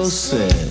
girl says.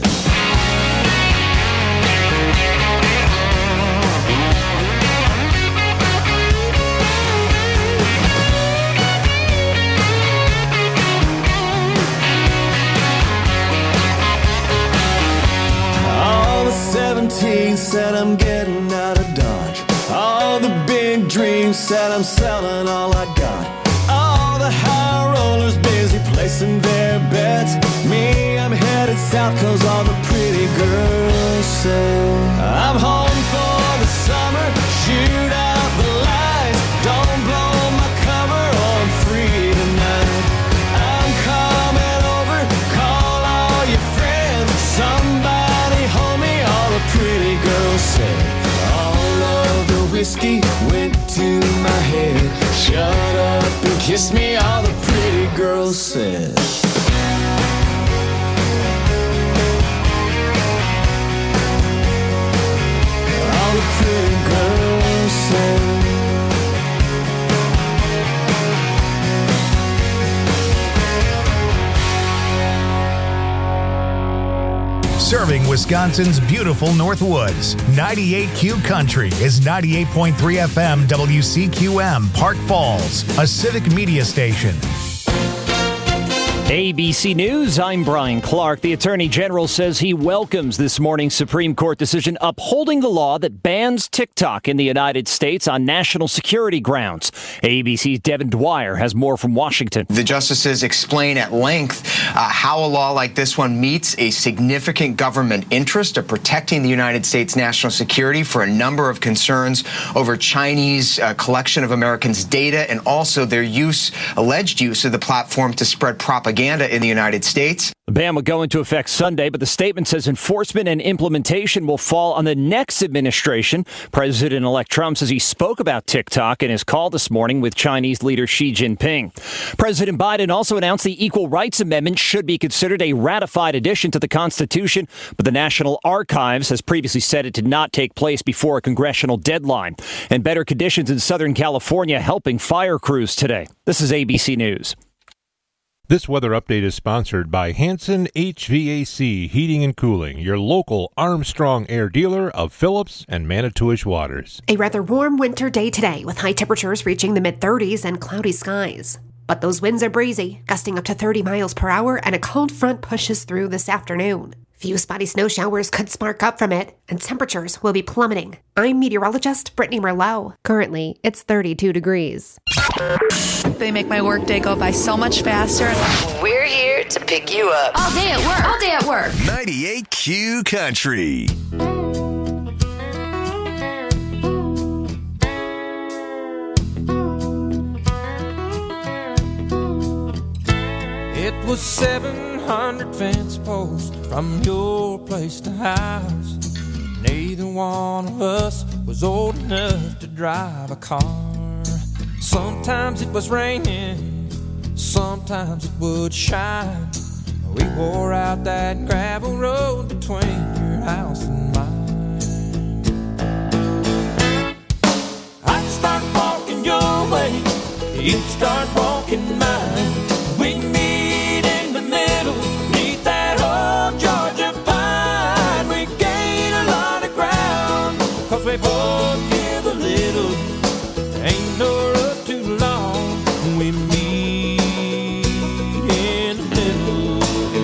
All the 17 said I'm getting out of Dodge. All the big dreams said I'm selling all I got. All the high rollers busy placing their bets. Me, I'm headed south cause all the pretty girls say I'm home for the summer, shoot out the lights. Don't blow my cover or I'm free tonight. I'm coming over, call all your friends. Somebody hold me, all the pretty girls say. All of the whiskey went to my head. Shut up and kiss me, all the pretty girls said. All the pretty girls said. Serving Wisconsin's beautiful Northwoods. 98Q Country is 98.3 FM WCQM, Park Falls, a civic media station. ABC News, I'm Brian Clark. The Attorney General says he welcomes this morning's Supreme Court decision upholding the law that bans TikTok in the United States on national security grounds. ABC's Devin Dwyer has more from Washington. The justices explain at length how a law like this one meets a significant government interest of protecting the United States national security for a number of concerns over Chinese collection of Americans' data and also their alleged use of the platform to spread propaganda in the United States. The ban will go into effect Sunday, but the statement says enforcement and implementation will fall on the next administration. President-elect Trump says he spoke about TikTok in his call this morning with Chinese leader Xi Jinping. President Biden also announced the Equal Rights Amendment should be considered a ratified addition to the Constitution, but the National Archives has previously said it did not take place before a congressional deadline. And better conditions in Southern California helping fire crews today. This is ABC News. This weather update is sponsored by Hanson HVAC Heating and Cooling, your local Armstrong Air dealer of Phillips and Manitowish Waters. A rather warm winter day today with high temperatures reaching the mid-30s and cloudy skies. But those winds are breezy, gusting up to 30 miles per hour, and a cold front pushes through this afternoon. Few spotty snow showers could spark up from it, and temperatures will be plummeting. I'm meteorologist Brittany Merlot. Currently, it's 32 degrees. They make my workday go by so much faster. We're here to pick you up. All day at work. All day at work. 98Q Country. It was 700 fence posts from your place to ours. Neither one of us was old enough to drive a car. Sometimes it was raining, sometimes it would shine. We wore out that gravel road between your house and mine. I'd start walking your way, you'd start walking mine. We'd meet in the middle, neath that old Georgia pine. We gain a lot of ground, cause we both give a little. Ain't no road too long, we meet in the middle.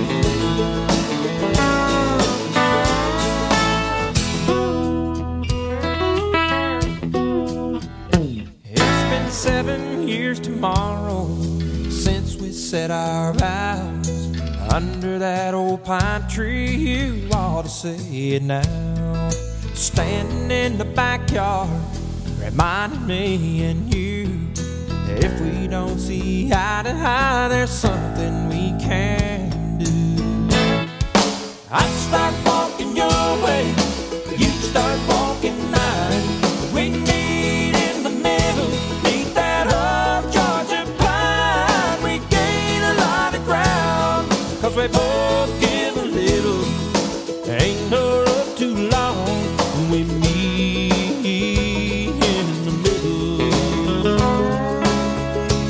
It's been 7 years tomorrow since we said our vows under that old pine tree. You ought to say it now. Standing in the backyard, reminding me and you that if we don't see eye to eye, there's something we can do. I'd start walking your way, you'd start walking mine. We'd meet in the middle, neath that old Georgia pine. We gain a lot of ground, cause we both give a little. Ain't no road too long, we meet in the middle.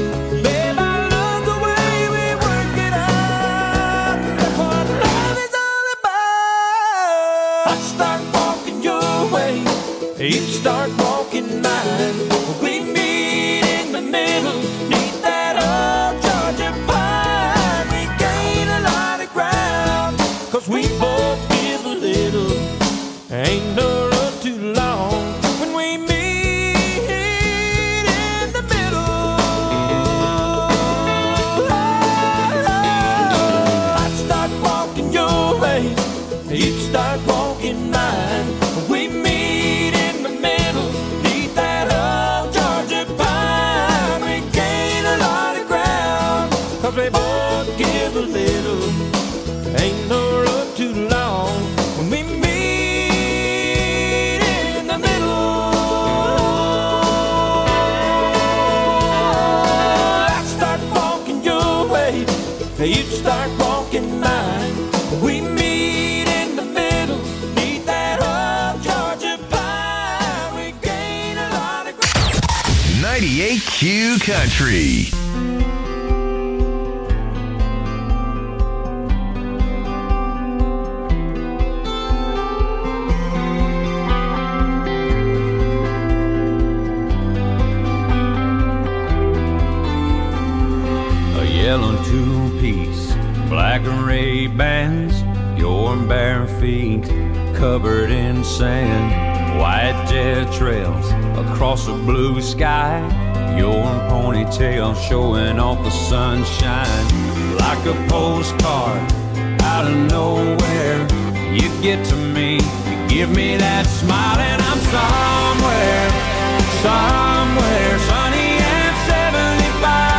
Babe, I love the way we work it out. That's what love is all I start walking your way, you start walking mine. We meet in the middle, neath that old Georgia pine. We gain a lot of ground, 'cause we both give a little. Ain't no road too long when we meet in the middle. I start walking your way, you start walking mine. We meet in the middle, neath that old Georgia pine. We gain a lot of ground, 'cause we both give a little. Ain't no road too long when we meet in the middle. I start walking your way, you start walking mine. We meet in the middle, neath that old Georgia pine. We gain a lot of ground. 98Q Country. Yellow two-piece, black Ray-Bans, your bare feet covered in sand, white jet trails across a blue sky, your ponytail showing off the sunshine. Like a postcard out of nowhere, you get to me, you give me that smile, and I'm somewhere, somewhere sunny and 75.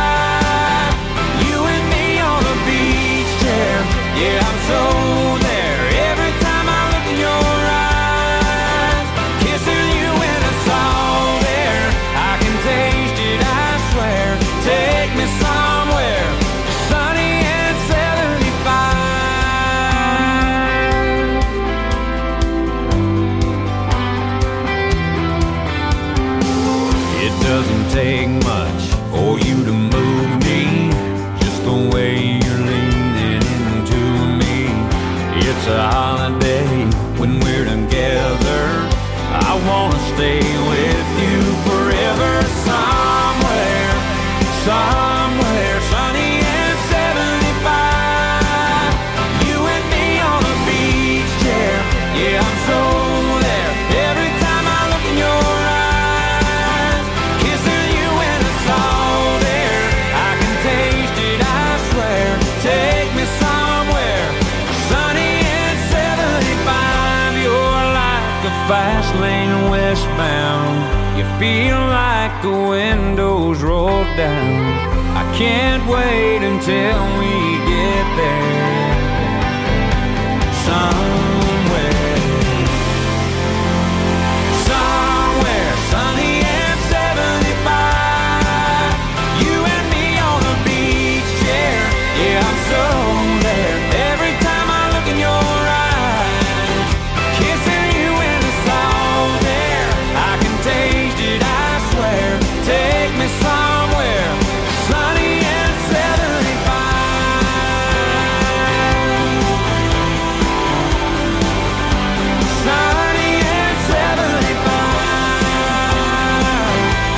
Yeah, I'm so there every time I look in your eyes. Kissing you when it's all there, I can taste it, I swear. Take me somewhere sunny and 75. It doesn't take much for you to move me, just the way you're leaning. It's a holiday when we're together. I wanna stay with you forever. Somewhere, somewhere sunny and 75. You and me on a beach chair. Yeah, I'm so there every time I look in your eyes. Kissing you when it's all there, I can taste it, I swear. Take me somewhere sunny and 75. You're like the fast lane westbound. You feel like the windows roll down. I can't wait until we get there. Somewhere, somewhere sunny and 75. You and me on a beach chair. Yeah, I'm so there every time I look in your eyes. Kissing you when it's all there, I can taste it, I swear. Take me somewhere sunny and 75. Sunny and 75.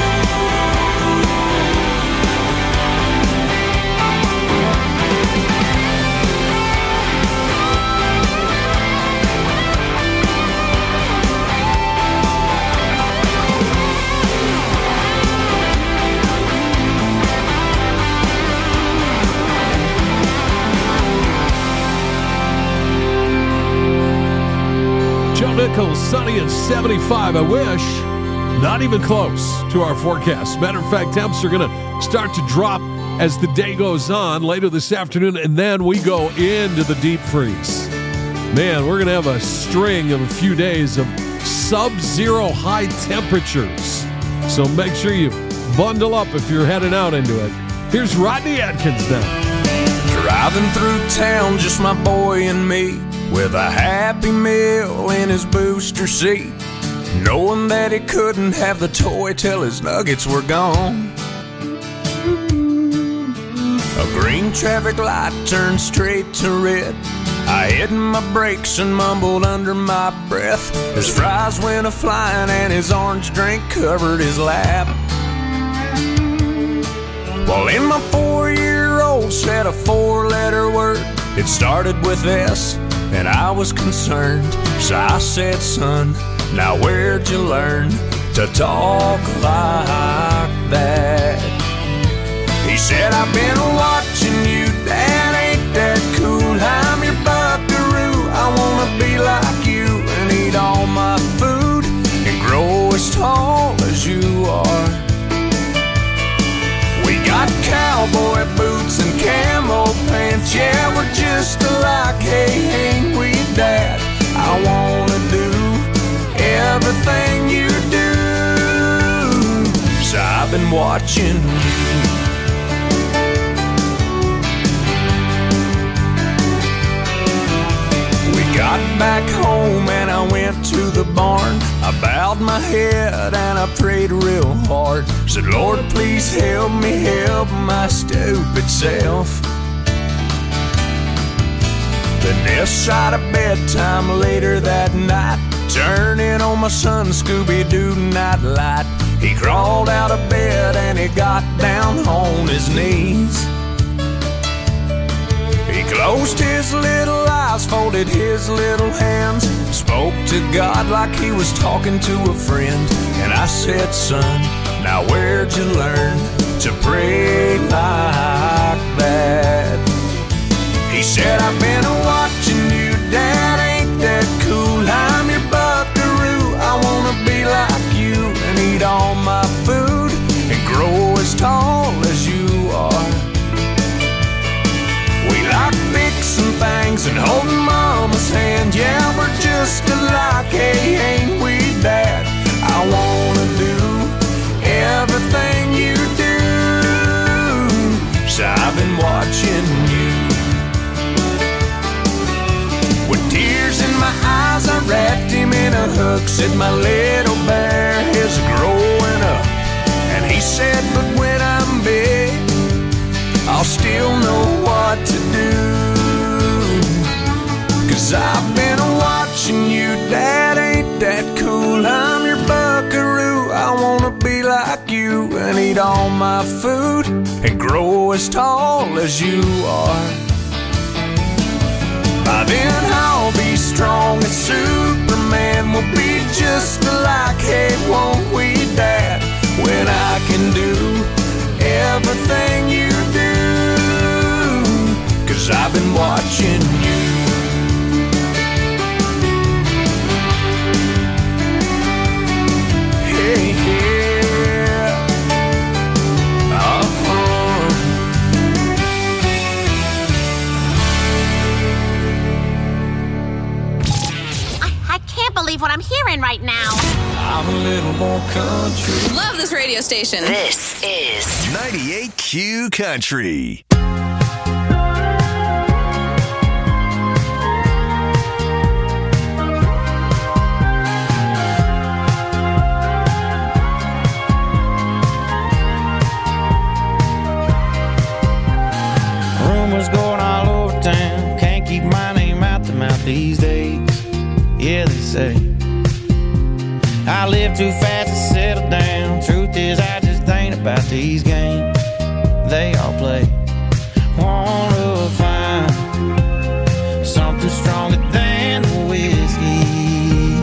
Joe Nichols, sunny and 75. I wish. Not even close to our forecast. Matter of fact, temps are going to start to drop as the day goes on later this afternoon, and then we go into the deep freeze. Man, we're going to have a string of a few days of sub-zero high temperatures. So make sure you bundle up if you're heading out into it. Here's Rodney Atkins now. Driving through town, just my boy and me, with a Happy Meal in his booster seat, knowing that he couldn't have the toy till his nuggets were gone. A green traffic light turned straight to red. I hit my brakes and mumbled under my breath. His fries went a-flying and his orange drink covered his lap. Well, then my 4-year-old said a 4-letter word. It started with S, and I was concerned. So I said, son, now where'd you learn to talk like that? He said, I've been watching you, Dad, ain't that cool? I'm your buckaroo, I wanna be like you and eat all my food and grow as tall as you are. We got cowboy boots and camo pants, yeah, we're just alike, hey, ain't we, Dad? I wanna do everything you do, so I've been watching you. Got back home and I went to the barn. I bowed my head and I prayed real hard. Said, Lord, please help me help my stupid self. Then this side of bedtime later that night, turning on my son Scooby-Doo nightlight. He crawled out of bed and he got down on his knees. He closed his little eyes, folded his little hands, spoke to God like he was talking to a friend. And I said, son, now where'd you learn to pray like that? He said, I've been watching you, Dad, ain't that cool? I'm your buckaroo, I wanna be like you and eat all my food and grow as tall as you are. We like fixing things and holding Mama's hand. Yeah, we're just alike, hey, ain't we, Dad? I wanna do everything you do, so I've been watching you. With tears in my eyes, I wrapped him in a hug. Said my little bear is growing up. And he said, but when I'm big, I'll still know what to do. 'Cause I've been watching you, Dad, ain't that cool? I'm your buckaroo, I wanna be like you and eat all my food and grow as tall as you are. By then I'll be strong as Superman, we'll be just alike, hey, won't we, Dad? When I can do everything you do, 'cause I've been watching you. Hey, yeah. I can't believe what I'm hearing right now. I'm a little more country. Love this radio station. This is 98Q Country. Rumors going all over town, can't keep my name out the mouth these days. Yeah, they say I live too fast to settle down. Truth is, I just ain't about these games they all play. Wanna find something stronger than the whiskey.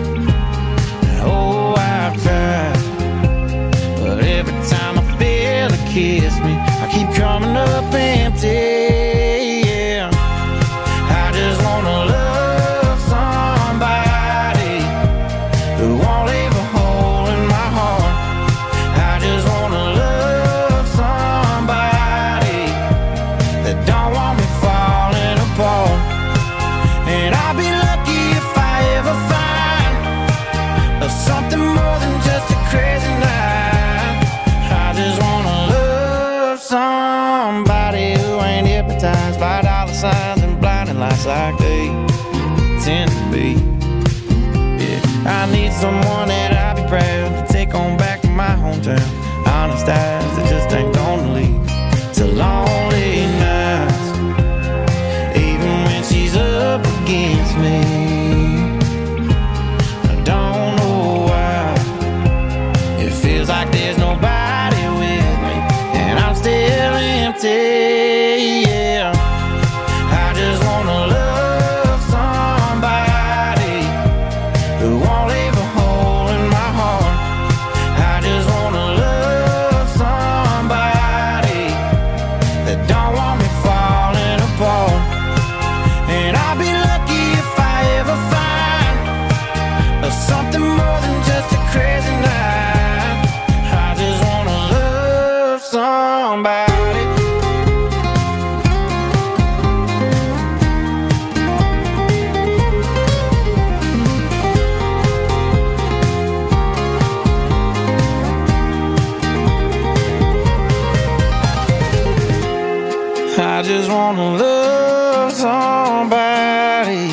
Oh, I've tried, but every time I feel it kiss me, I keep coming up empty. Yeah, I just wanna love somebody who won't leave a hole in my heart. I just wanna love somebody that don't want me falling apart. And I'll be lucky if I ever find something more than just a crazy night. I just wanna love somebody who ain't hypnotized by dollar signs and blinding lights like they tend to be. Yeah, I need someone that I'll be proud to take on back to my hometown. Honest eyes that just ain't gonna lead to lonely nights. Even when she's up me. I don't know why. It feels like there's nobody with me, and I'm still empty. Yeah, I just wanna love somebody who won't leave a hole in my heart. I just wanna love somebody that don't want me falling apart. And I'll be lucky if I ever find something more than just a crazy night. I just wanna love somebody. I just wanna love somebody.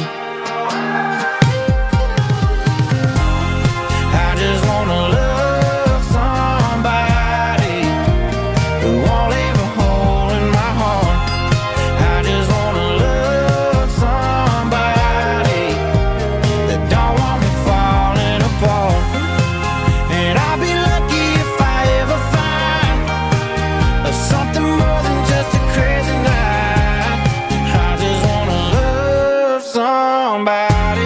I just wanna love somebody who won't leave a hole in my heart. I just wanna love somebody that don't want me falling apart. And I'll be lucky if I ever find something more than just a crazy night. Somebody.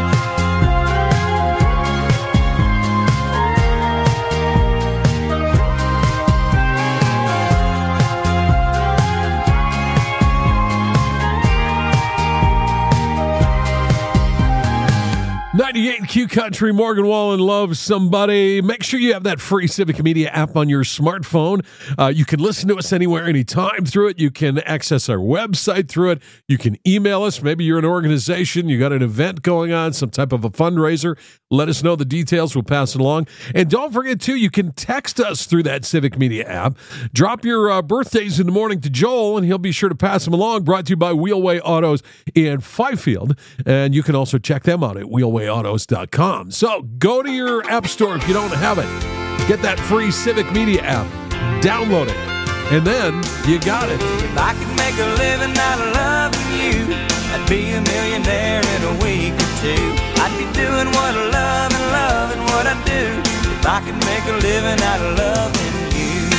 Q Country, Morgan Wallen, Love Somebody. Make sure you have that free Civic Media app on your smartphone. You can listen to us anywhere, anytime through it. You can access our website through it. You can email us. Maybe you're an organization, you got an event going on, some type of a fundraiser. Let us know the details. We'll pass it along. And don't forget, too, you can text us through that Civic Media app. Drop your birthdays in the morning to Joel, and he'll be sure to pass them along. Brought to you by Wheelway Autos in Fifield. And you can also check them out at wheelwayautos.com. So go to your app store if you don't have it. Get that free Civic Media app. Download it. And then you got it. If I could make a living out of loving you, I'd be a millionaire in a week or two. I'd be doing what I love and loving what I do. If I could make a living out of loving you.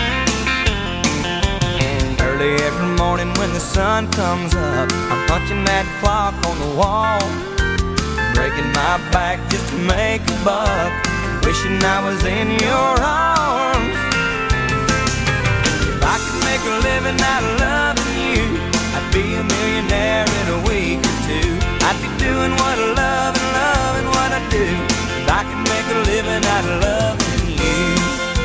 Early every morning when the sun comes up, I'm punching that clock on the wall, breaking my back just to make a buck, wishing I was in your arms. If I could make a living out of loving you, I'd be a millionaire in a week or two. I'd be doing what I love and loving what I do. If I could make a living out of loving you.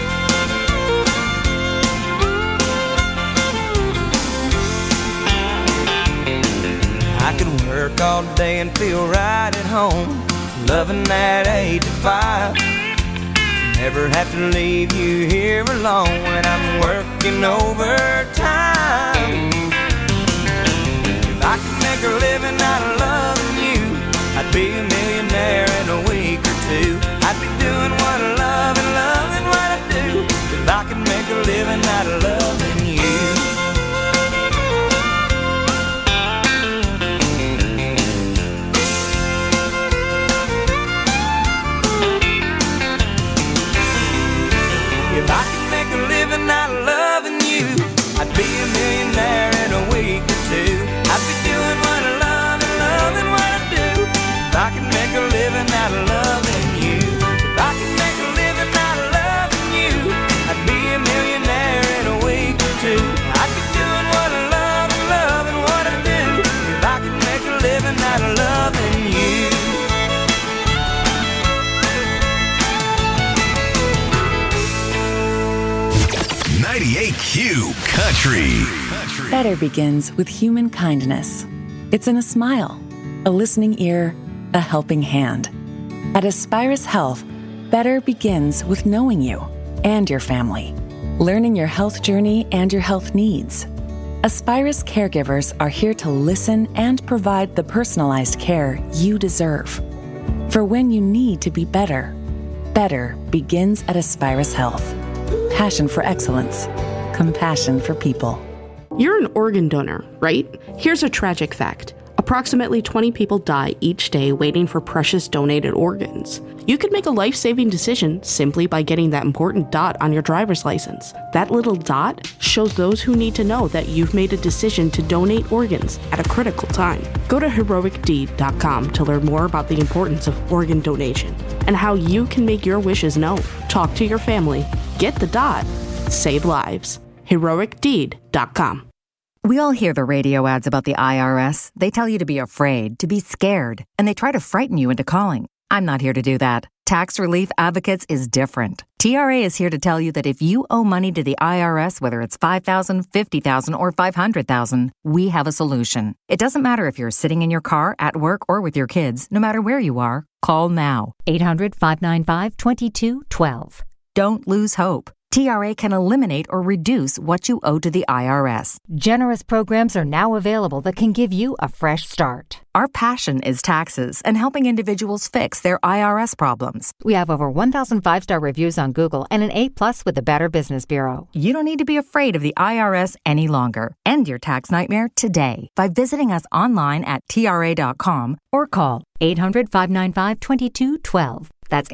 I could work all day and feel right at home, loving that 8 to 5. Never have to leave you here alone when I'm working overtime. If I could make a living out of loving you, I'd be a millionaire in a week or two. I'd be doing what I love and loving what I do. If I could make a living out of loving you. If I could make a living out of loving you, I'd be a millionaire in a week or two. I'd be doing what I love and loving what I do. If I could make a living out of loving you. If I could make a living out of loving you, I'd be a millionaire in a week or two. I'd be doing what I love and loving what I do. If I could make a living out of loving you. 98Q Country. Better begins with human kindness. It's in a smile, a listening ear, a helping hand. At Aspirus Health, better begins with knowing you and your family, learning your health journey and your health needs. Aspirus caregivers are here to listen and provide the personalized care you deserve. For when you need to be better, better begins at Aspirus Health. Passion for excellence. Compassion for people. You're an organ donor, right? Here's a tragic fact. A Approximately 20 people die each day waiting for precious donated organs. You could make a life-saving decision simply by getting that important dot on your driver's license. That little dot shows those who need to know that you've made a decision to donate organs at a critical time. Go to heroicdeed.com to learn more about the importance of organ donation and how you can make your wishes known. Talk to your family. Get the dot. Save lives. heroicdeed.com. We all hear the radio ads about the IRS. They tell you to be afraid, to be scared, and they try to frighten you into calling. I'm not here to do that. Tax Relief Advocates is different. TRA is here to tell you that if you owe money to the IRS, whether it's $5,000, $50,000, or $500,000, we have a solution. It doesn't matter if you're sitting in your car, at work, or with your kids. No matter where you are, call now. 800-595-2212. Don't lose hope. TRA can eliminate or reduce what you owe to the IRS. Generous programs are now available that can give you a fresh start. Our passion is taxes and helping individuals fix their IRS problems. We have over 1,000 5-star reviews on Google and an A+ with the Better Business Bureau. You don't need to be afraid of the IRS any longer. End your tax nightmare today by visiting us online at TRA.com or call 800-595-2212. That's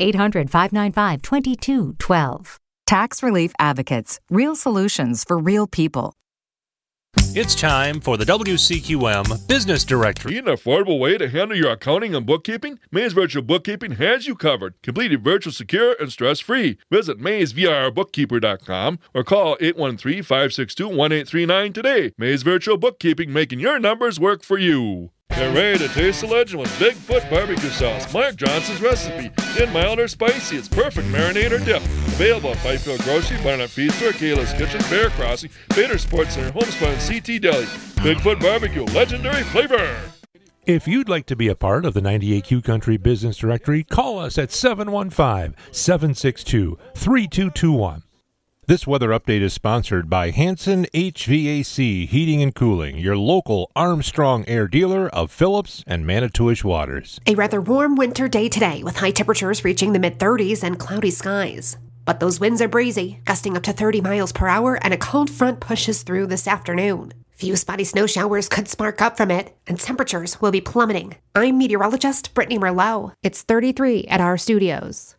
800-595-2212. Tax Relief Advocates. Real solutions for real people. It's time for the WCQM Business Directory. Need an affordable way to handle your accounting and bookkeeping? Maze Virtual Bookkeeping has you covered. Completely virtual, secure, and stress-free. Visit MazeVRBookkeeper.com or call 813-562-1839 today. Maze Virtual Bookkeeping, making your numbers work for you. Get ready to taste the legend with Bigfoot barbecue sauce. Mark Johnson's recipe. In mild or spicy, it's perfect marinade or dip. Available at Fifield Grocery, Barnett Feed Store, Kayla's Kitchen, Bear Crossing, Bader Sports Center, Homespun, and CT Deli. Bigfoot barbecue, legendary flavor. If you'd like to be a part of the 98Q Country Business Directory, call us at 715-762-3221. This weather update is sponsored by Hanson HVAC Heating and Cooling, your local Armstrong Air dealer of Phillips and Manitowish waters. A rather warm winter day today with high temperatures reaching the mid-30s and cloudy skies. But those winds are breezy, gusting up to 30 miles per hour, and a cold front pushes through this afternoon. Few spotty snow showers could spark up from it, and temperatures will be plummeting. I'm meteorologist Brittany Merlot. It's 33 at our studios.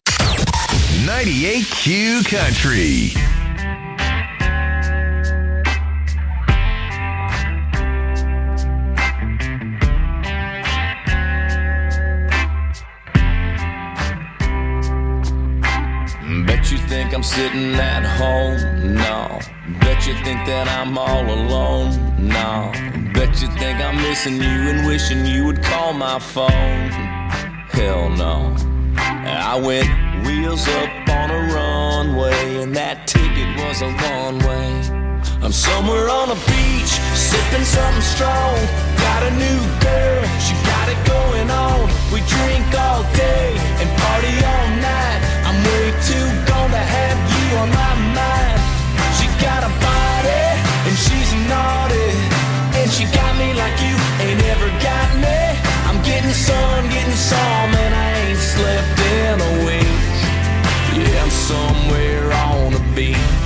98Q Country. Bet you think I'm sitting at home? No. Bet you think that I'm all alone? No. Bet you think I'm missing you and wishing you would call my phone? Hell no. I went wheels up on a runway, and that ticket was a one-way. I'm somewhere on a beach, sipping something strong. Got a new girl, she got it going on. We drink all day and party all night. I'm way too gone to have you on my mind. She got a body and she's naughty, and she got me like you ain't ever got me. I'm getting some, and I ain't slept in a week. Yeah, I'm somewhere on the beach.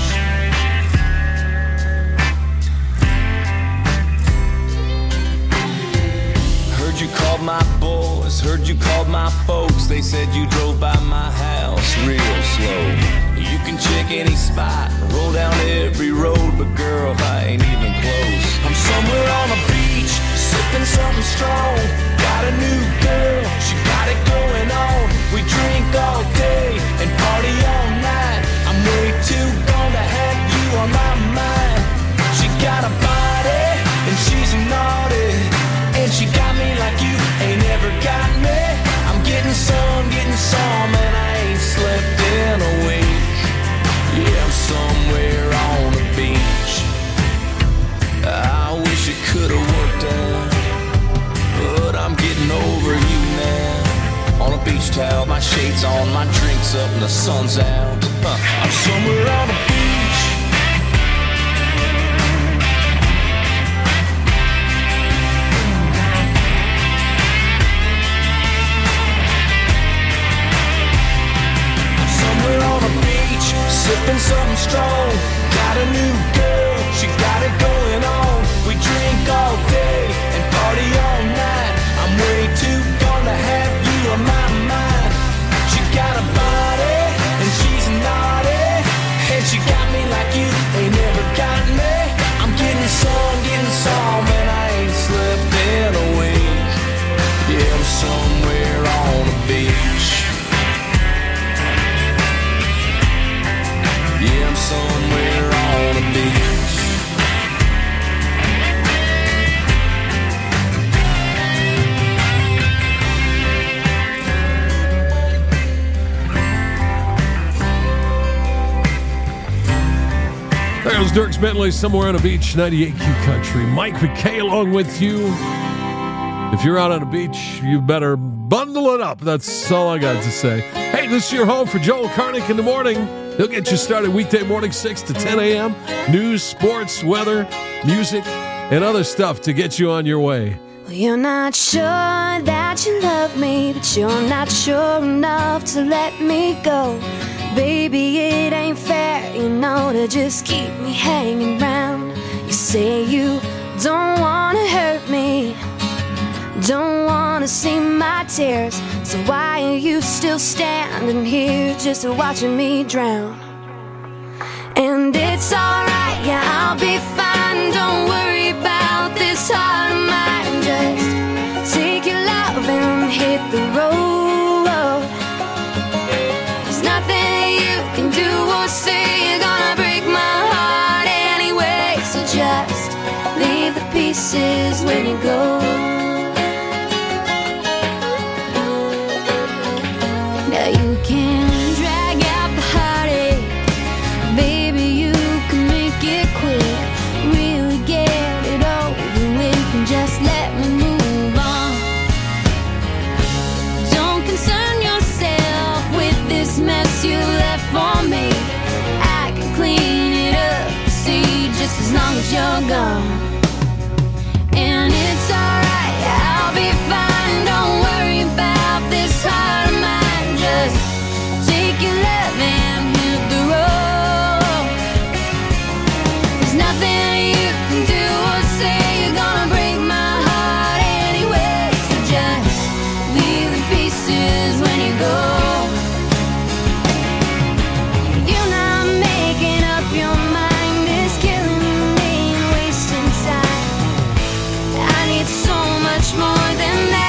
Heard you called my boys, heard you called my folks. They said you drove by my house real slow. You can check any spot, roll down every road, but girl, I ain't even close. I'm somewhere on a beach, sipping something strong. Got a new girl, she got it going on. We drink all day and party all night. I'm way too gone to have you on my mind. She got a body and she's naughty, and she got me like you ain't ever got me. I'm getting some, and I ain't slept in a week. Yeah, I'm somewhere on the beach. I wish it could've worked out, but I'm getting over you now. On a beach towel, my shades on, my drinks up, and the sun's out. I'm somewhere on the beach. I'm somewhere on the beach, sipping something strong. Got a new girl, she got it going on. We drink all day and party all night. beach. Yeah, I'm somewhere on the beach. There goes Dierks Bentley, somewhere on a beach, 98Q Country. Mike McKay along with you. If you're out on a beach, you better bundle it up. That's all I got to say. Hey, this is your home for Joel Karnick in the morning. He'll get you started weekday morning, 6 to 10 a.m. News, sports, weather, music, and other stuff to get you on your way. Well, you're not sure that you love me, but you're not sure enough to let me go. Baby, it ain't fair, you know, to just keep me hanging round. You say you don't wanna hurt me, don't wanna see my tears, so why are you still standing here just watching me drown? And it's alright, yeah, I'll be fine, don't worry about this heart of mine. Just take your love and hit the road. There's nothing you can do or say, you're gonna break my heart anyway, so just leave the pieces when you go. Now you can drag out the heartache, baby, you can make it quick, really get it over with and just let me move on. Don't concern yourself with this mess you left for me, I can clean it up, see, just as long as you're gone. And it's alright, I'll be fine, don't worry about this heart of mine. Just take your love and hit the road. There's nothing you can do or say, you're gonna break my heart anyway, so just leave the pieces when you go. You're not making up your mind, it's killing me and wasting time. I need so much more than that.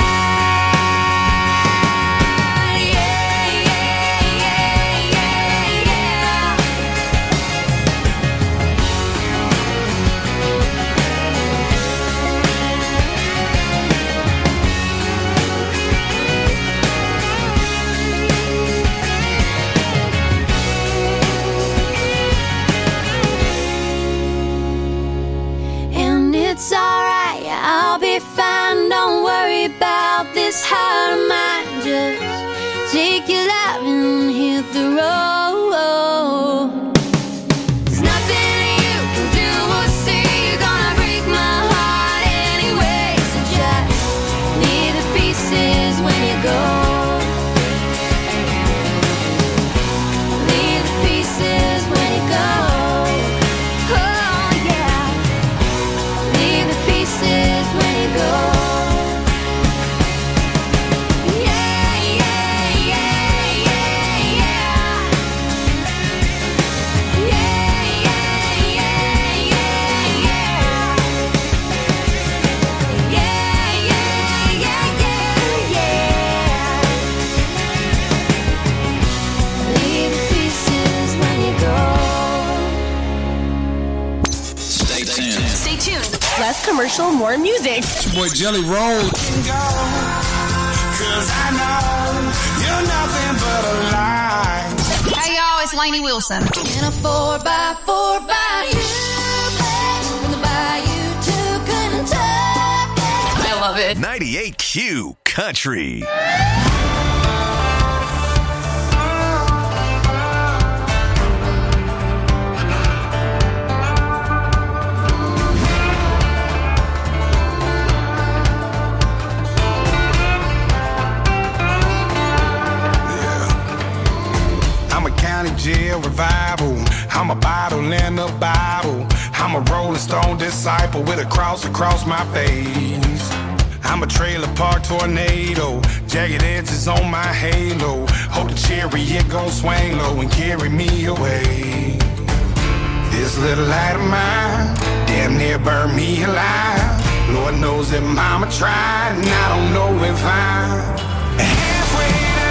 And it's alright, I'll be fine, don't worry about this heart of mine. Just take your love and hit the road. There's nothing you can do or say, you're gonna break my heart anyway, so just leave the pieces when you go. Leave the pieces when you go. Oh yeah. Leave the pieces when you go. Yeah, yeah, yeah, yeah, yeah. Yeah, yeah, yeah, yeah, yeah. Yeah, yeah, yeah, yeah, yeah. Leave the pieces when you go. Stay tuned. Stay tuned. Less commercial, more music. It's your boy Jelly Roll. Cause I know you're nothing but a lie. Hey y'all, it's Lainey Wilson. In a 4x4 bayou, from the bayou to Kentucky. I love it. 98Q Country. I'm a county jail revival. I'm a bottle in a Bible. I'm a Rolling Stone disciple with a cross across my face. I'm a trailer park tornado, jagged edges on my halo. Hope the chariot gon' swing low and carry me away. This little light of mine damn near burned me alive. Lord knows that mama tried, and I don't know if I'm halfway there.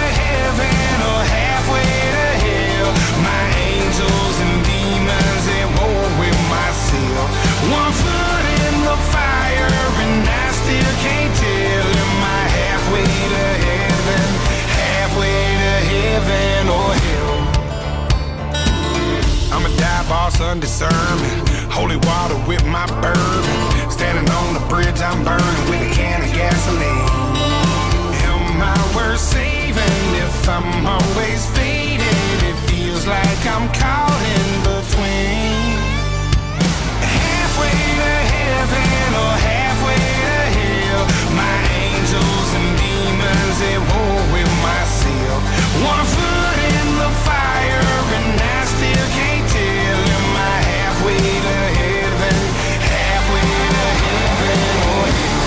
Sunday sermon. Holy water with my bourbon. Standing on the bridge, I'm burning with a can of gasoline. Am I worth saving if I'm always fading? It feels like I'm caught in between. Halfway to heaven or halfway to hell. My angels and demons at war with myself. 1 foot in the fire and I still can't tell. Am I halfway to heaven? Halfway to heaven or hell?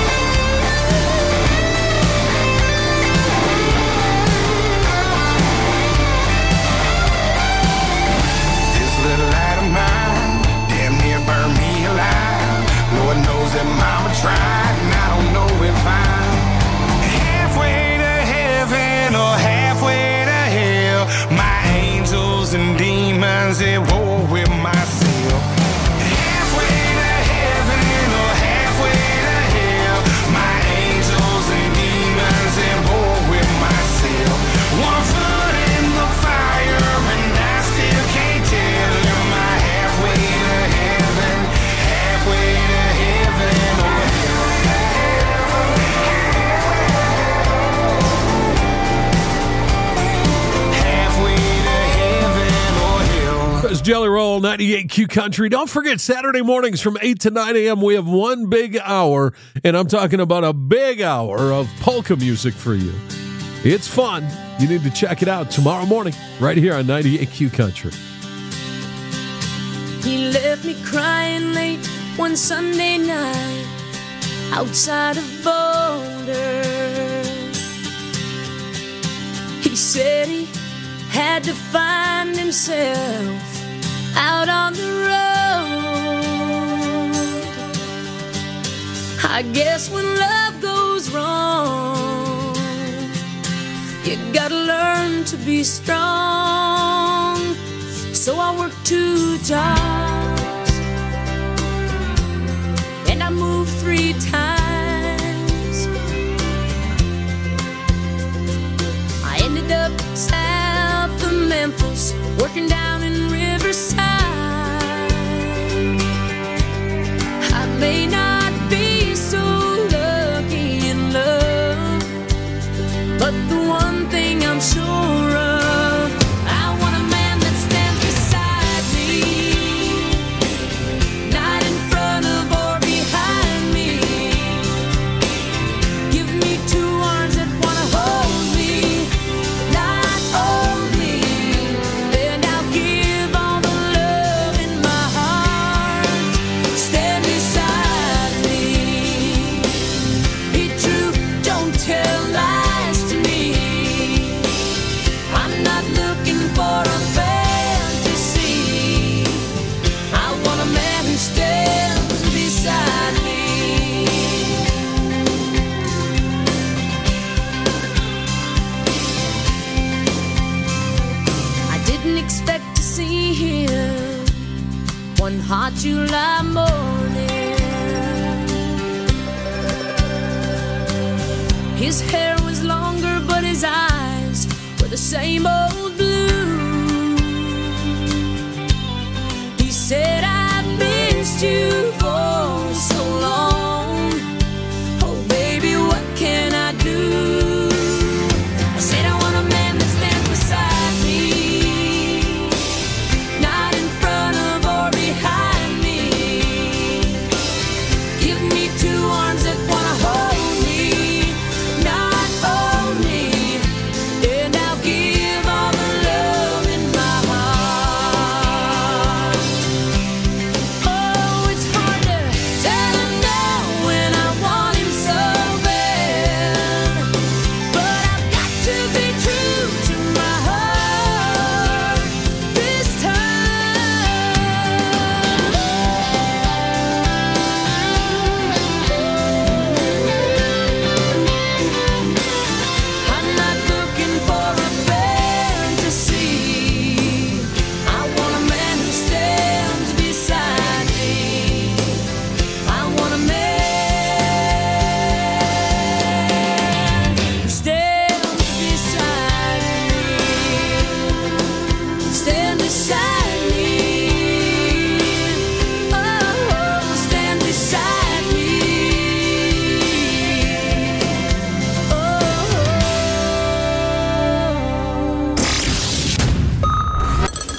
This little light of mine damn near burned me alive. Lord knows that mama tried, and I don't know if I'm halfway to heaven or halfway to hell. My angels and demons at war with myself. Halfway to heaven or halfway to hell. My angels and demons at war with myself. 1 foot in the fire and I still can't tell. Am I halfway to heaven? Halfway to heaven or halfway to heaven or hell? That's Jelly Roll, 98Q Country. Don't forget, Saturday mornings from 8 to 9 a.m., we have 1 big hour, and I'm talking about a big hour of polka music for you. It's fun. You need to check it out tomorrow morning right here on 98Q Country. He left me crying late one Sunday night outside of Boulder. He said he had to find himself out on the road. I guess when love goes wrong, you gotta learn to be strong. So I worked 2 jobs and I moved 3 times. I ended up south of Memphis, working down in Riverside. I may not be so lucky in love, but the one thing I'm sure of, I want a man that stands beside me, not in front of or behind me. Give me 2 arms that wanna hold me, not hold me, and I'll give all the love in my heart. Stand beside me. Be true, don't tell lies to me. I'm not looking for a fantasy. I want a man who stands beside me. I didn't expect to see him one hot July morning. His hair was longer, but his eyes were the same old blue. He said, I've missed you for so long. Oh, baby, what can I do? I said, I want a man that stands beside me, not in front of or behind me. Give me 2 arms that wanna hold me, not hold me, and I'll give all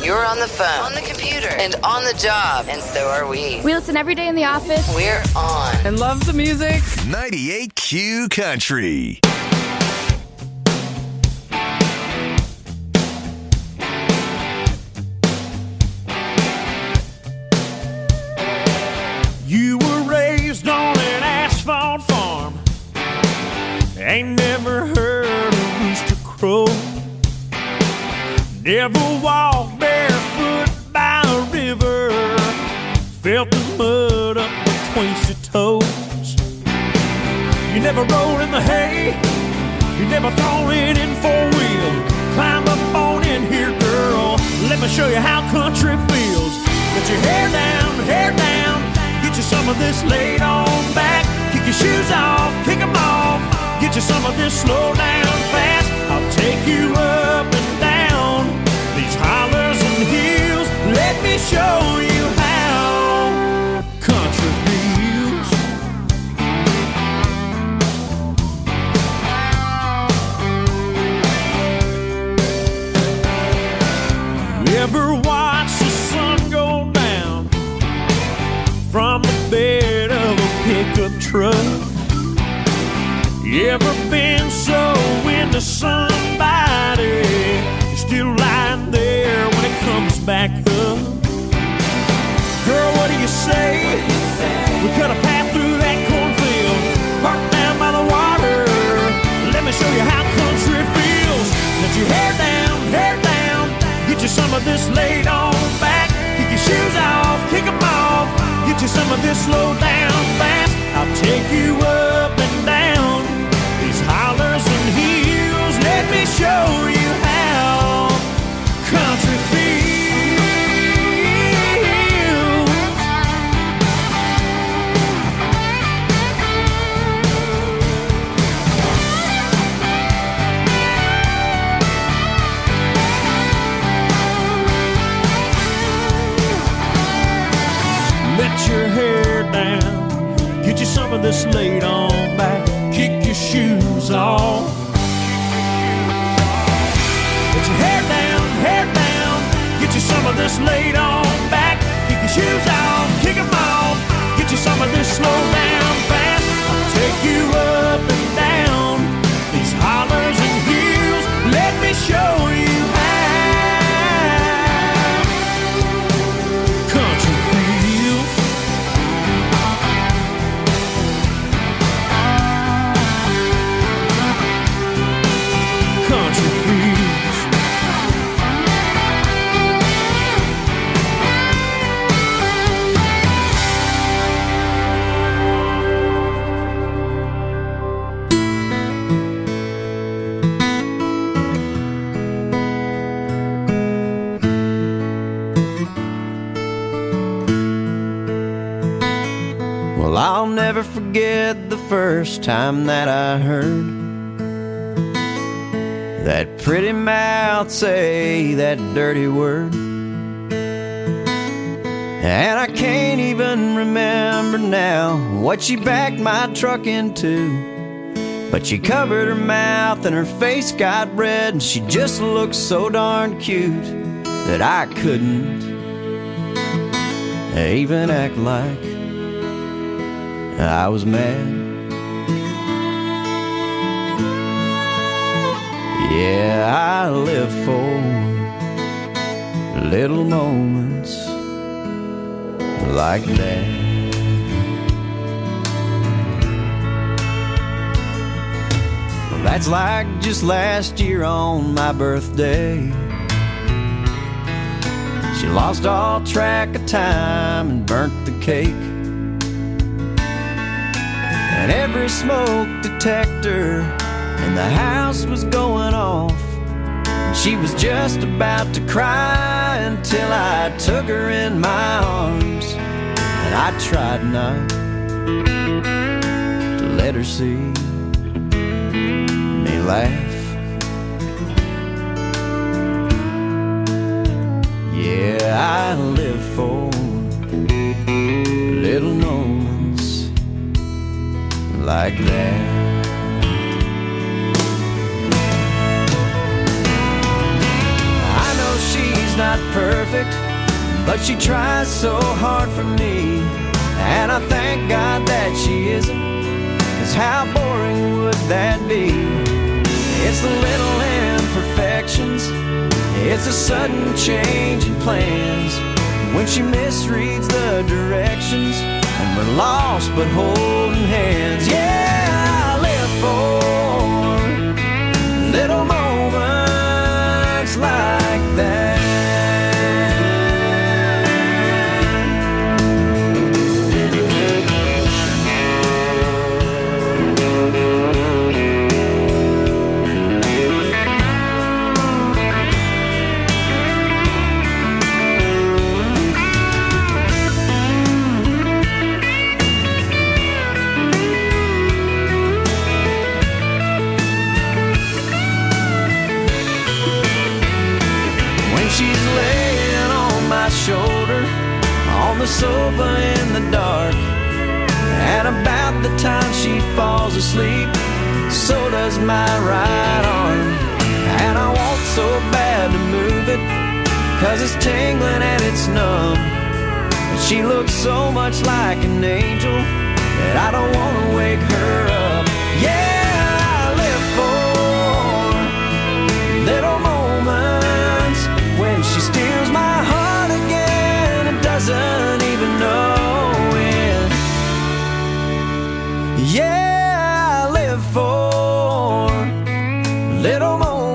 You're on the phone, on the computer, and on the job, and so are we. We listen every day in the office. We're on. And love the music. 98Q Country. You were raised on an asphalt farm. Ain't never heard a rooster crow. Never walked barefoot by a river. Felt the mud up between your toes. You never rolled in the hay. You never thrown it in four-wheel. Climb up on in here, girl. Let me show you how country feels. Get your hair down. Get you some of this laid on back. Kick your shoes off, kick them off. Get you some of this slow down fast. I'll take you up and down these hollers and hills. Let me show you how country feels. You ever watch the sun go down from the bed of a pickup truck? You ever been so into somebody you're still lying there when it comes back up? Girl, what do you say? We cut a path through that cornfield, parked down by the water. Let me show you how country feels. Let your hair down, get you some of this laid on back. Kick your shoes off, kick them off. Get you some of this slow down fast. I'll take you up and down these hollers and hills. Let me show you how country feels. Let your hair down, get you some of this laid on back. Kick your shoes off. Get your hair down, get you some of this laid on back. Kick your shoes off, kick them off. Get you some of this slow down fast. I'll take you up and down these hollers and hills. Let me show you how country feels. Country feels. Well, I'll never forget the first time that I heard that pretty mouth say that dirty word. And I can't even remember now what she backed my truck into, but she covered her mouth and her face got red, and she just looked so darn cute that I couldn't even act like I was mad. Yeah, I live for little moments like that. Well, that's like just last year on my birthday. She lost all track of time and burnt the cake. And every smoke detector in the house was going off, and she was just about to cry until I took her in my arms, and I tried not to let her see me laugh. Yeah, I live for little moments like that. She's not perfect, perfect, but she tries so hard for me. And I thank God that she isn't, 'cause how boring would that be? It's the little imperfections, it's a sudden change in plans, when she misreads the directions, and we're lost but holding hands. Yeah, I live for little moments like that. She's laying on my shoulder, on the sofa in the dark, and about the time she falls asleep, so does my right arm. And I want so bad to move it, 'cause it's tingling and it's numb, but she looks so much like an angel that I don't want to wake her up. Yeah, I live for little moments when she steals my heart again and doesn't even know it. Yeah, I live for little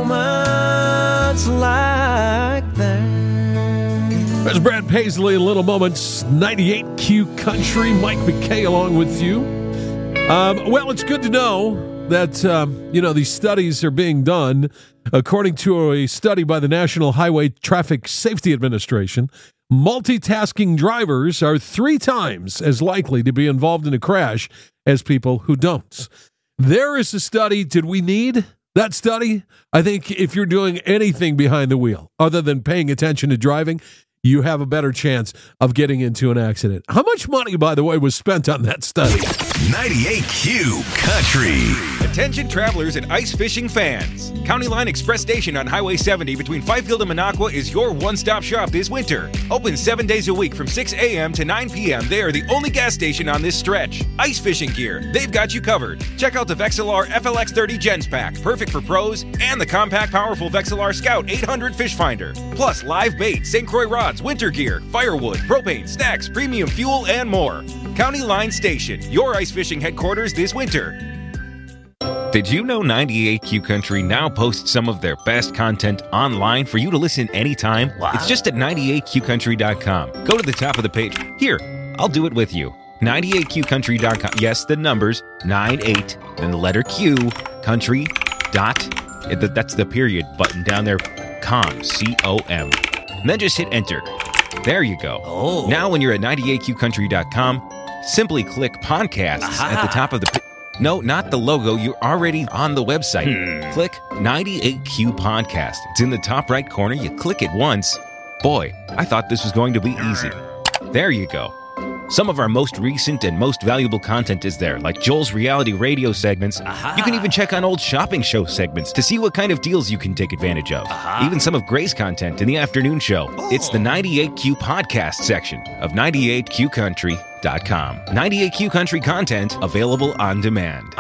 moments like that. There's Brad Paisley in Little Moments, 98Q Country. Mike McKay along with you. Well, it's good to know that, these studies are being done. According to a study by the National Highway Traffic Safety Administration, multitasking drivers are 3 times as likely to be involved in a crash as people who don't. There is a study. Did we need that study? I think if you're doing anything behind the wheel other than paying attention to driving, you have a better chance of getting into an accident. How much money, by the way, was spent on that study? 98Q Country. Attention travelers and ice fishing fans. County Line Express Station on Highway 70 between Fifield and Minocqua is your one-stop shop this winter. Open 7 days a week from 6 a.m. to 9 p.m. They are the only gas station on this stretch. Ice fishing gear, they've got you covered. Check out the Vexilar FLX30 Gens Pack, perfect for pros, and the compact, powerful Vexilar Scout 800 Fish Finder. Plus live bait, St. Croix rods, winter gear, firewood, propane, snacks, premium fuel, and more. County Line Station, your ice fishing headquarters this winter. Did you know 98Q Country now posts some of their best content online for you to listen anytime? Wow. It's just at 98QCountry.com. Go to the top of the page. Here, I'll do it with you. 98QCountry.com. Yes, the numbers, 98, then the letter Q, country, that's the period button down there, com, C-O-M. And then just hit enter. There you go. Oh. Now when you're at 98QCountry.com, simply click podcasts at the top of the No, not the logo. You're already on the website. Click 98Q Podcast. It's in the top right corner. You click it once. Boy, I thought this was going to be easy. There you go. Some of our most recent and most valuable content is there, like Joel's reality radio segments. You can even check on old shopping show segments to see what kind of deals you can take advantage of. Even some of Gray's content in the afternoon show. It's the 98Q Podcast section of 98QCountry.com. 98Q Country content available on demand.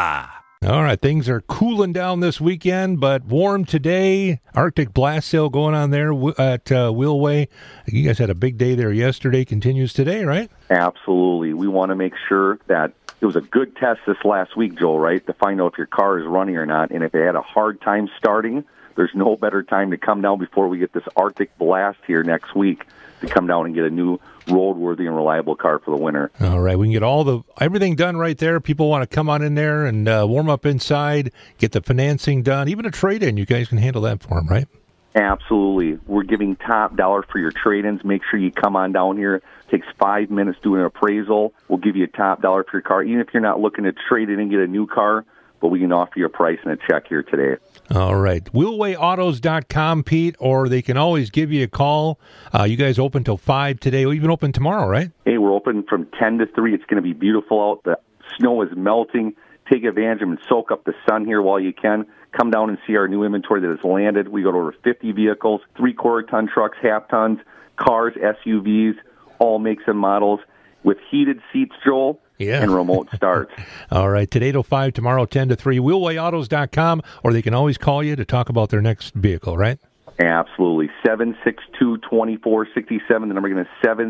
All right, things are cooling down this weekend, but warm today. Arctic blast sale going on there at Wheelway. You guys had a big day there yesterday. Continues today, right? Absolutely. We want to make sure that it was a good test this last week, Joel, right, to find out if your car is running or not. And if it had a hard time starting, there's no better time to come down before we get this Arctic blast here next week to come down and get a new roadworthy and reliable car for the winter. All right, we can get everything done right there. People want to come on in there and warm up inside, get the financing done, even a trade-in. You guys can handle that for them, right? Absolutely. We're giving top dollar for your trade-ins. Make sure you come on down here. It takes 5 minutes to do an appraisal. We'll give you a top dollar for your car, even if you're not looking to trade in and get a new car, but we can offer you a price and a check here today. All right. WheelwayAutos.com, Pete, or they can always give you a call. You guys open till 5 today, or even open tomorrow, right? Hey, we're open from 10 to 3. It's going to be beautiful out. The snow is melting. Take advantage of them and soak up the sun here while you can. come down and see our new inventory that has landed. We got over 50 vehicles, 3/4-ton trucks, half-tons, cars, SUVs, all makes and models, with heated seats, Joel, and remote starts. All right, today till 5, tomorrow 10 to 3, wheelwayautos.com, or they can always call you to talk about their next vehicle, right? Absolutely. 762-2467. The number again is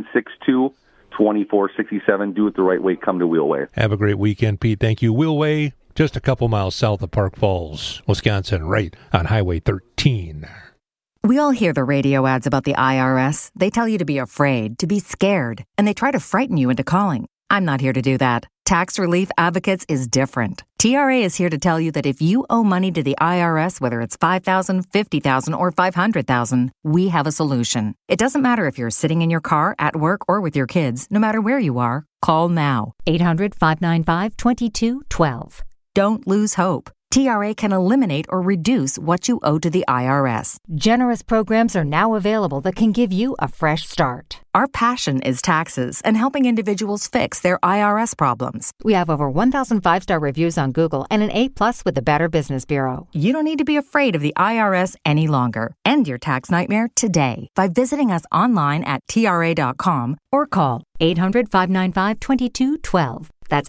762-2467. Do it the right way. Come to Wheelway. Have a great weekend, Pete. Thank you. Wheelway, just a couple miles south of Park Falls, Wisconsin, right on Highway 13. We all hear the radio ads about the IRS. They tell you to be afraid, to be scared, and they try to frighten you into calling. I'm not here to do that. Tax Relief Advocates is different. TRA is here to tell you that if you owe money to the IRS, whether it's $5,000, $50,000, or $500,000, we have a solution. It doesn't matter if you're sitting in your car, at work, or with your kids. No matter where you are, call now. 800-595-2212. Don't lose hope. TRA can eliminate or reduce what you owe to the IRS. Generous programs are now available that can give you a fresh start. Our passion is taxes and helping individuals fix their IRS problems. We have over 1,000 5-star reviews on Google and an A+ with the Better Business Bureau. You don't need to be afraid of the IRS any longer. End your tax nightmare today by visiting us online at TRA.com or call 800-595-2212. That's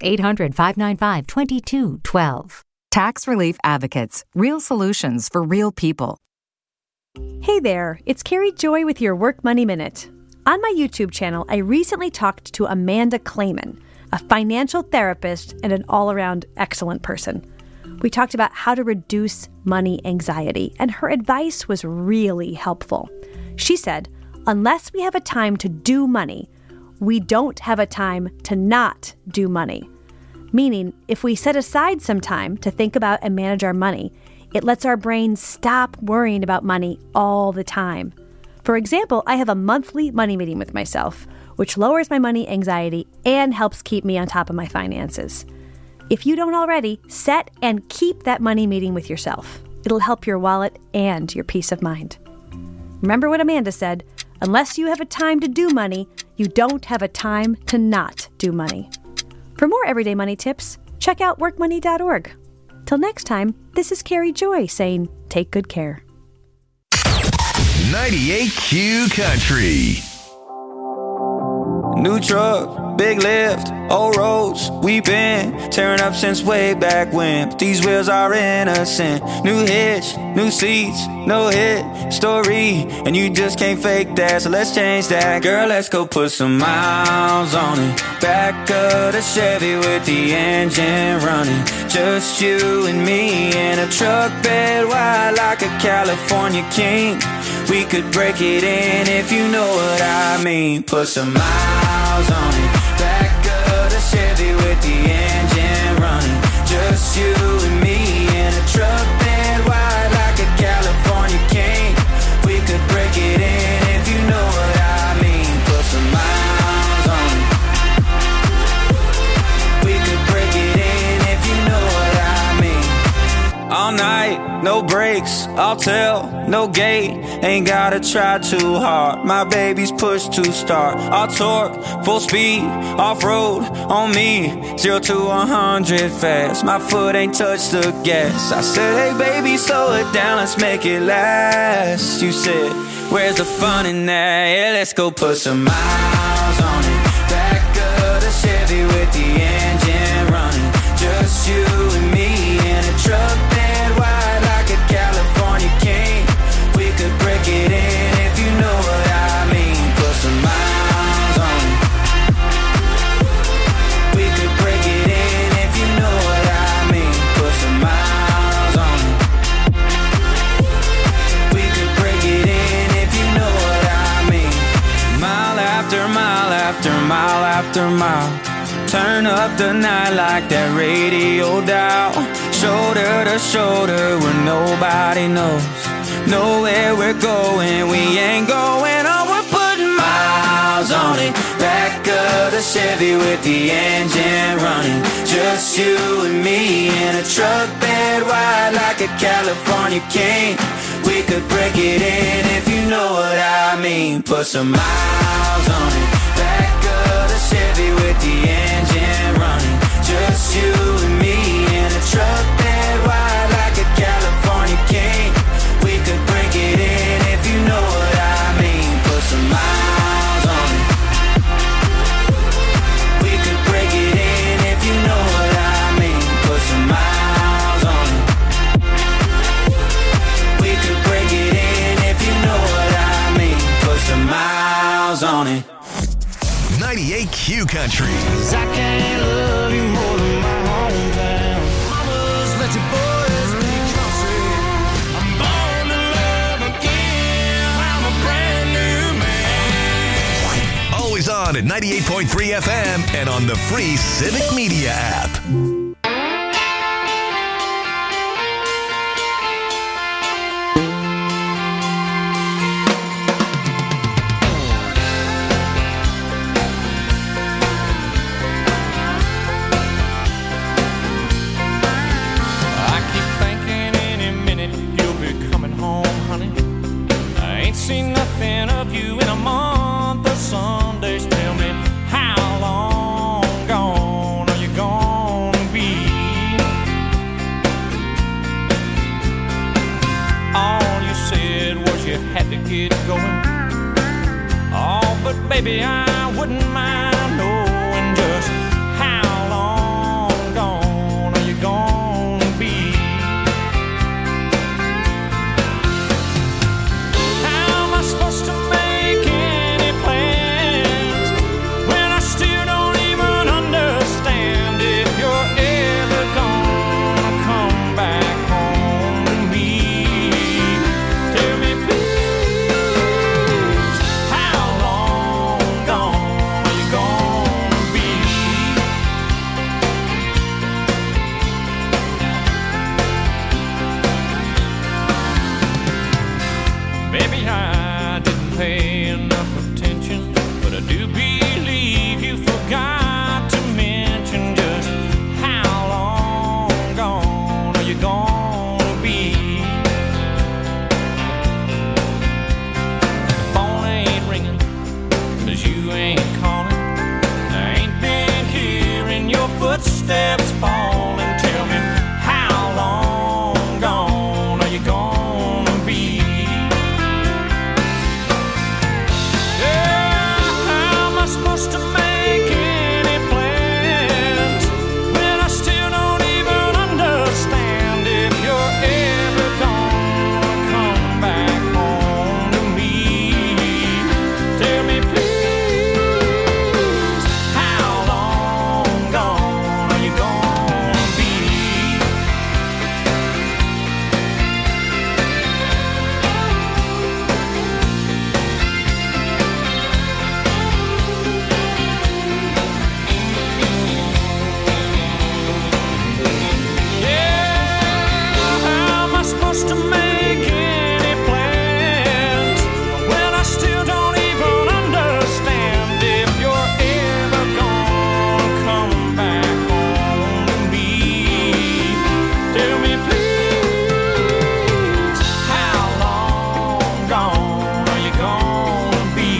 800-595-2212. Tax Relief Advocates. Real solutions for real people. Hey there, it's Carrie Joy with your Work Money Minute. On my YouTube channel, I recently talked to Amanda Clayman, a financial therapist and an all-around excellent person. We talked about how to reduce money anxiety, and her advice was really helpful. She said, unless we have a time to do money, we don't have a time to not do money. Meaning, if we set aside some time to think about and manage our money, it lets our brain stop worrying about money all the time. For example, I have a monthly money meeting with myself, which lowers my money anxiety and helps keep me on top of my finances. If you don't already, set and keep that money meeting with yourself. It'll help your wallet and your peace of mind. Remember what Amanda said, unless you have a time to do money, you don't have a time to not do money. For more everyday money tips, check out workmoney.org. Till next time, this is Carrie Joy saying, take good care. 98Q Country. New truck, big lift, old roads, we been tearing up since way back when. But these wheels are innocent. New hitch, new seats, no hit story, and you just can't fake that, so let's change that. Girl, let's go put some miles on it. Back of the Chevy with the engine running. Just you and me in a truck bed wide like a California king. We could break it in if you know what I mean. Put some miles on it. Back of the Chevy with the engine running. Just you and me in a truck bed wide like a California king. We could break it in if you know what I mean. Put some miles on it. We could break it in if you know what I mean. All night, no brakes, I'll tell, no gate. Ain't gotta try too hard, my baby's push to start. All torque, full speed, off-road on me. 0 to 100 fast, my foot ain't touched the gas. I said, hey baby, slow it down, let's make it last. You said, where's the fun in that? Yeah, let's go put some miles on it. Back of the Chevy with the engine running. Just you and me in a truck bed wide like a California king. We could break it in if you know what I mean. Put some miles on it. We could break it in if you know what I mean. Put some miles on it. We could break it in if you know what I mean. Mile after mile after mile after mile. Turn up the night like that radio dial. Shoulder to shoulder where nobody knows. Nowhere we're going, we ain't going on. We're putting miles on it. Back of the Chevy with the engine running. Just you and me in a truck bed wide like a California king. We could break it in if you know what I mean. Put some miles on it. Back of the Chevy with the engine running. Just you and me in a truck bed wide like a California Q Country. I can't love you more than my hometown. Mamas, let your boys be country. I'm born to love again. I'm a brand new man. Always on at 98.3 FM and on the free Civic Media app. Seen nothing of you in a month of Sundays. Tell me, how long gone are you gonna be? All you said was you had to get going. Oh, but baby, I wouldn't mind knowing just how long gone are you gonna be? Supposed to make any plans when I still don't even understand if you're ever gonna come back home to me. Tell me please, how long gone are you gonna be? Baby, I didn't pay enough attention, but I do believe you forgot to mention just how long gone are you gonna be? The phone ain't ringing, 'cause you ain't calling. I ain't been hearing your footsteps falling. Tell me, how long gone are you gonna be? Supposed to make any plans when I still don't even understand if you're ever gonna come back home to me. Tell me please, how long gone are you gonna be? Supposed to make any plans when I still don't even understand if you're ever gonna come back home to me. Tell me please, how long gone are you gonna be?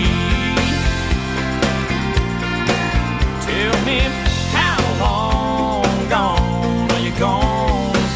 Tell me, how long gone are you gonna be?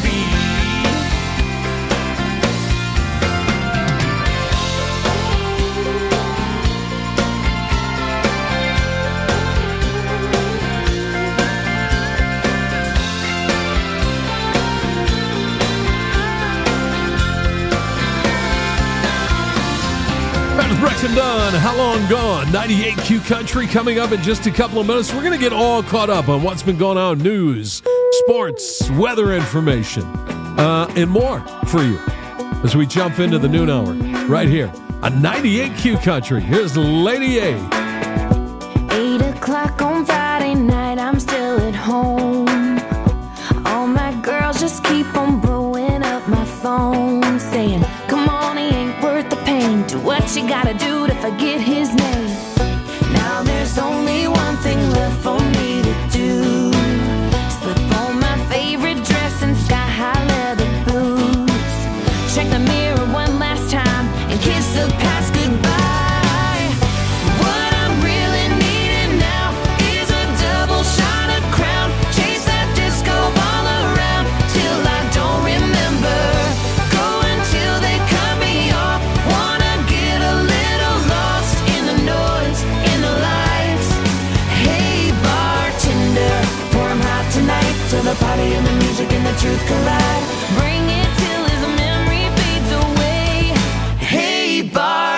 Brooks and Dunn, how long gone? 98 Q Country coming up in just a couple of minutes. We're going to get all caught up on what's been going on, news, sports, weather information, and more for you as we jump into the noon hour right here on 98 Q Country. Here's Lady A. 8 o'clock on Friday night, I'm still at home. All my girls just keep on blowing up my phone, saying, come on, he ain't worth the pain. Do what you gotta do to forget his name. Now there's only one thing left for me to do. Slip on my favorite dress and sky-high leather boots. Check the mirror one last time and kiss the past goodbye. What I'm really needing now is a double shot of Crown. Chase that disco ball around till I don't remember. Go until they cut me off. Wanna get a little lost in the noise, in the lights. Hey bartender, pour 'em hot tonight till the party and the music and the truth collide. Bring it till his memory fades away. Hey bartender.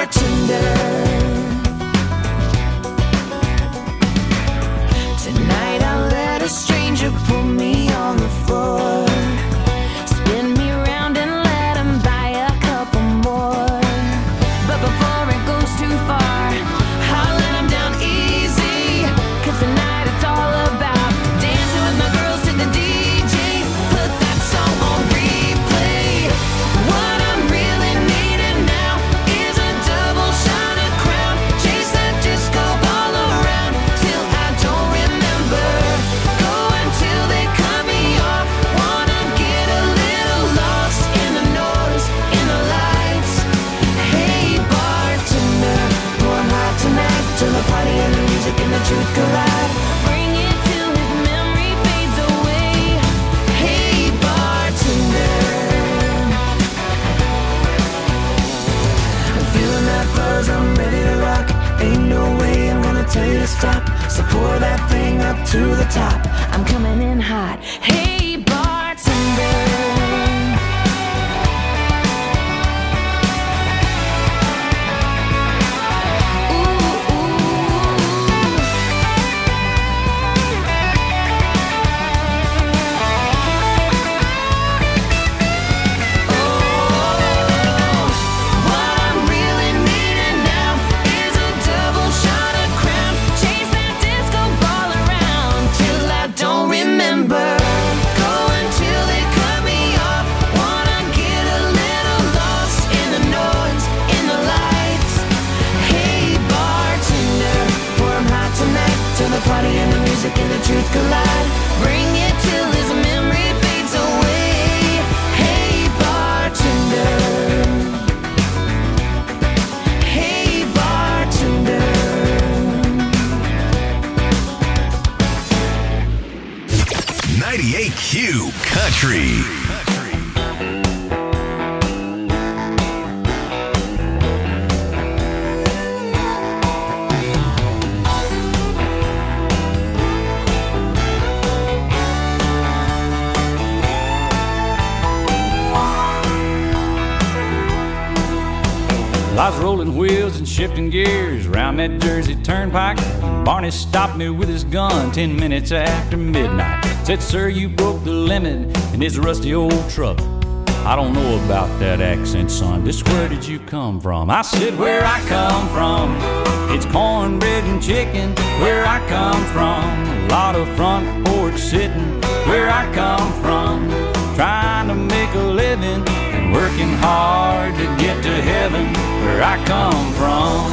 stop. So pour that thing up to the top. I'm coming in hot. Hey, bartender. Party and the music and the truth collide. Bring it till his memory fades away. Hey bartender. Hey bartender. 98Q Country. I was rolling wheels and shifting gears around that Jersey Turnpike. Barney stopped me with his gun 10 minutes after midnight. Said, sir, you broke the limit in this rusty old truck. I don't know about that accent, son. Just where did you come from? I said, where I come from, it's cornbread and chicken. Where I come from, a lot of front porch sitting. Where I come from, trying to make a living and working hard to get to heaven. Where I come from,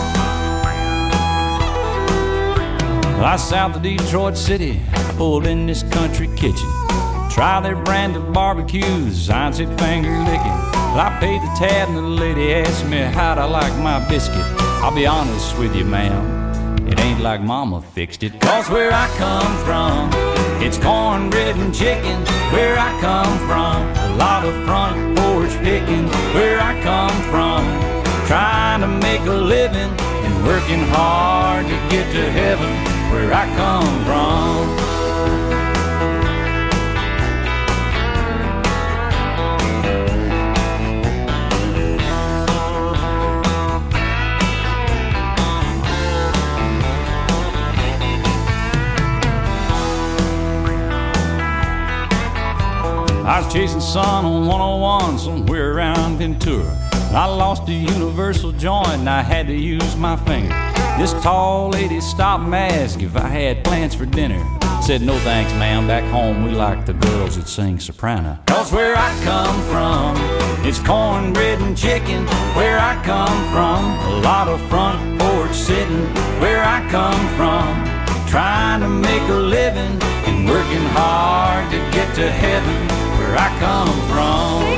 I south of Detroit City. I pulled in this country kitchen, try their brand of barbecues. I said finger licking. I paid the tab and the lady asked me how'd I like my biscuit. I'll be honest with you, ma'am, it ain't like mama fixed it. Cause where I come from, it's cornbread and chicken. Where I come from, a lot of front porch picking. Where I come from, trying to make a living and working hard to get to heaven. Where I come from. I was chasing sun on 101 somewhere around Ventura. I lost a universal joint and I had to use my finger. This tall lady stopped and asked if I had plans for dinner. Said, no thanks, ma'am, back home we like the girls that sing soprano. Cause where I come from, it's cornbread and chicken. Where I come from, a lot of front porch sitting. Where I come from, trying to make a living and working hard to get to heaven. Where I come from.